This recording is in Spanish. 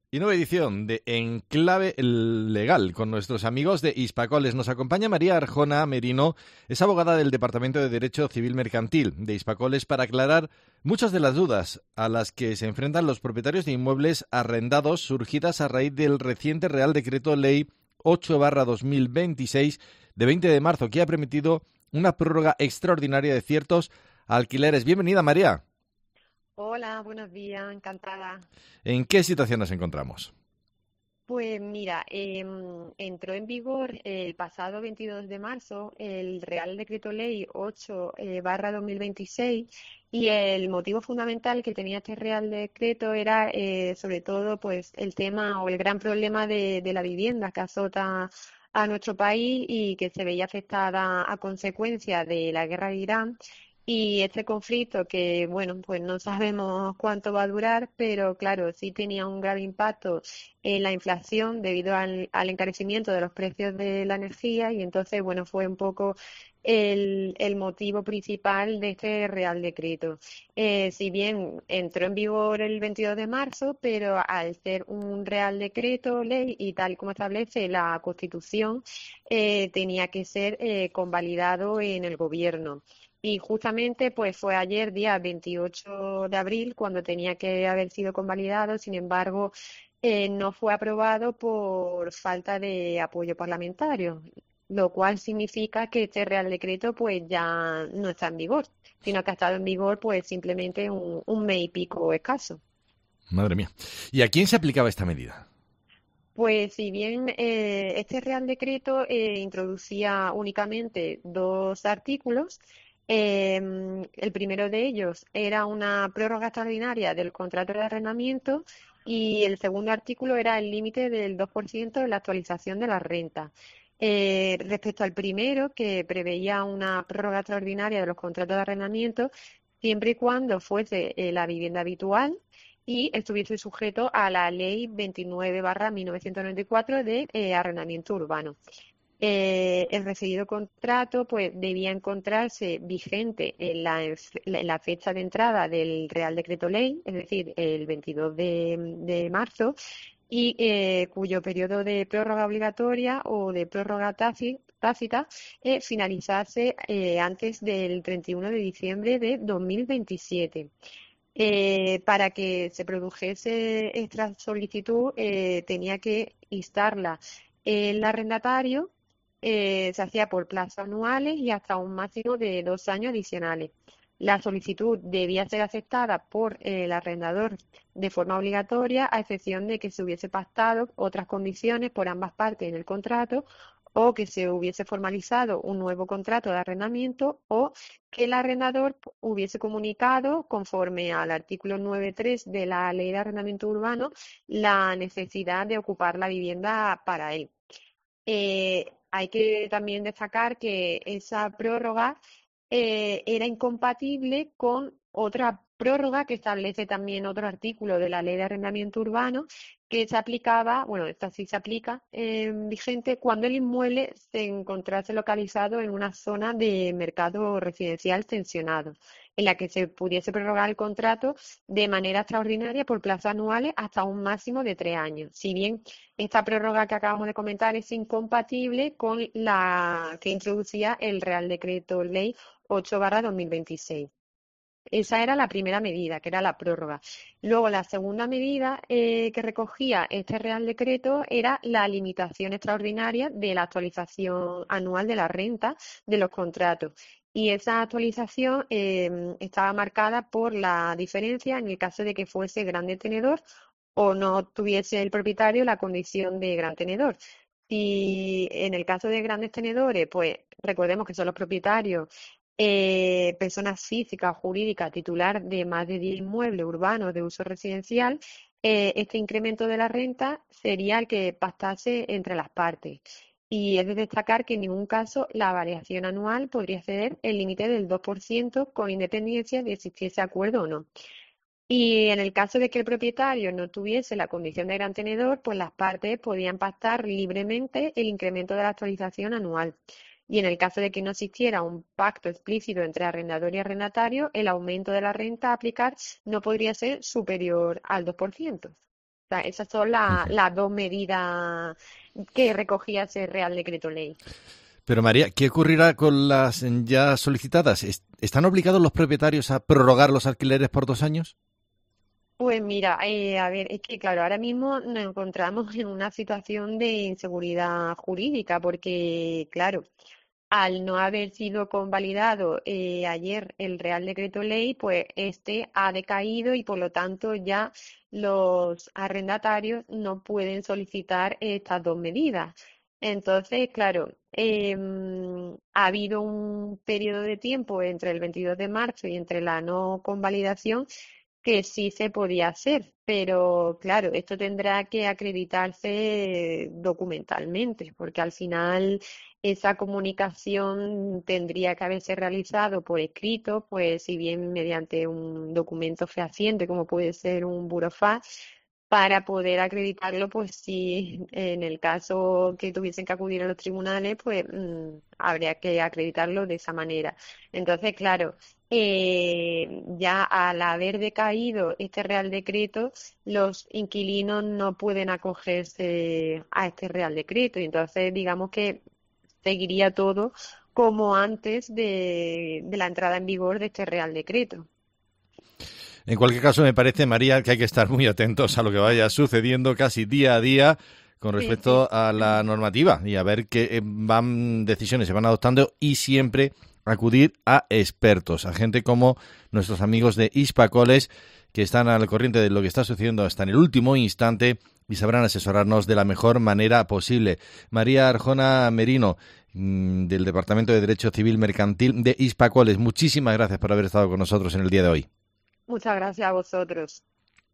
Y nueva edición de Enclave Legal con nuestros amigos de Hispacoles. Nos acompaña María Arjona Merino, es abogada del Departamento de Derecho Civil Mercantil de Hispacoles para aclarar muchas de las dudas a las que se enfrentan los propietarios de inmuebles arrendados surgidas a raíz del reciente Real Decreto Ley 8/2026 de 20 de marzo que ha permitido una prórroga extraordinaria de ciertos alquileres. Bienvenida, María. Hola, buenos días, encantada. ¿En qué situación nos encontramos? Pues mira, entró en vigor el pasado 22 de marzo el Real Decreto Ley 8 barra 2026 y el motivo fundamental que tenía este Real Decreto era sobre todo pues el tema o el gran problema de la vivienda que azota a nuestro país y que se veía afectada a consecuencia de la guerra de Irán. Y este conflicto que, bueno, pues no sabemos cuánto va a durar, pero claro, sí tenía un grave impacto en la inflación debido al encarecimiento de los precios de la energía y entonces, bueno, fue un poco el motivo principal de este Real Decreto. Si bien entró en vigor el 22 de marzo, pero al ser un Real Decreto, ley y tal como establece la Constitución, tenía que ser convalidado en el Gobierno. Y justamente pues fue ayer, día 28 de abril, cuando tenía que haber sido convalidado. Sin embargo, no fue aprobado por falta de apoyo parlamentario, lo cual significa que este Real Decreto pues ya no está en vigor, sino que ha estado en vigor pues simplemente un mes y pico escaso. Madre mía. ¿Y a quién se aplicaba esta medida? Pues si bien este Real Decreto introducía únicamente dos artículos, el primero de ellos era una prórroga extraordinaria del contrato de arrendamiento y el segundo artículo era el límite del 2% de la actualización de la renta. Respecto al primero, que preveía una prórroga extraordinaria de los contratos de arrendamiento, siempre y cuando fuese la vivienda habitual y estuviese sujeto a la Ley 29/1994 de arrendamiento urbano. El referido contrato pues debía encontrarse vigente en la fecha de entrada del Real Decreto Ley, es decir, el 22 de marzo, y cuyo periodo de prórroga obligatoria o de prórroga tácita finalizase antes del 31 de diciembre de 2027. Para que se produjese esta solicitud, tenía que instarla el arrendatario, se hacía por plazos anuales y hasta un máximo de 2 años adicionales. La solicitud debía ser aceptada por el arrendador de forma obligatoria, a excepción de que se hubiese pactado otras condiciones por ambas partes en el contrato o que se hubiese formalizado un nuevo contrato de arrendamiento o que el arrendador hubiese comunicado, conforme al artículo 9.3 de la Ley de Arrendamiento Urbano, la necesidad de ocupar la vivienda para él. Hay que también destacar que esa prórroga era incompatible con otra prórroga que establece también otro artículo de la Ley de Arrendamiento Urbano que se aplicaba, bueno, esta sí se aplica vigente cuando el inmueble se encontrase localizado en una zona de mercado residencial tensionado, en la que se pudiese prorrogar el contrato de manera extraordinaria por plazos anuales hasta un máximo de 3 años. Si bien esta prórroga que acabamos de comentar es incompatible con la que introducía el Real Decreto Ley 8/2026. Esa era la primera medida, que era la prórroga. Luego, la segunda medida que recogía este Real Decreto era la limitación extraordinaria de la actualización anual de la renta de los contratos. Y esa actualización estaba marcada por la diferencia en el caso de que fuese grande tenedor o no tuviese el propietario la condición de gran tenedor. Si en el caso de grandes tenedores, pues recordemos que son los propietarios, personas físicas o jurídicas titular de más de 10 inmuebles urbanos de uso residencial, este incremento de la renta sería el que pactase entre las partes. Y es de destacar que en ningún caso la variación anual podría exceder el límite del 2% con independencia de si existiese acuerdo o no. Y en el caso de que el propietario no tuviese la condición de gran tenedor, pues las partes podían pactar libremente el incremento de la actualización anual. Y en el caso de que no existiera un pacto explícito entre arrendador y arrendatario, el aumento de la renta a aplicar no podría ser superior al 2%. sea, esas son las dos medidas que recogía ese Real Decreto Ley. Pero María, ¿qué ocurrirá con las ya solicitadas? ¿Están obligados los propietarios a prorrogar los alquileres por 2 años? Pues mira, a ver, es que claro, ahora mismo nos encontramos en una situación de inseguridad jurídica porque, claro, al no haber sido convalidado ayer el Real Decreto Ley, pues este ha decaído y por lo tanto ya los arrendatarios no pueden solicitar estas dos medidas. Entonces, claro, ha habido un periodo de tiempo entre el 22 de marzo y entre la no convalidación que sí se podía hacer, pero claro, esto tendrá que acreditarse documentalmente, porque al final esa comunicación tendría que haberse realizado por escrito, pues si bien mediante un documento fehaciente, como puede ser un burofax, para poder acreditarlo, pues sí, en el caso que tuviesen que acudir a los tribunales, pues habría que acreditarlo de esa manera. Entonces, claro, ya al haber decaído este Real Decreto, los inquilinos no pueden acogerse a este Real Decreto y entonces digamos que seguiría todo como antes de la entrada en vigor de este Real Decreto. En cualquier caso, me parece, María, que hay que estar muy atentos a lo que vaya sucediendo casi día a día con respecto a la normativa y a ver qué decisiones se van adoptando y siempre acudir a expertos, a gente como nuestros amigos de Hispacoles, que están al corriente de lo que está sucediendo hasta en el último instante y sabrán asesorarnos de la mejor manera posible. María Arjona Merino, del Departamento de Derecho Civil Mercantil de Hispacoles, muchísimas gracias por haber estado con nosotros en el día de hoy. Muchas gracias a vosotros.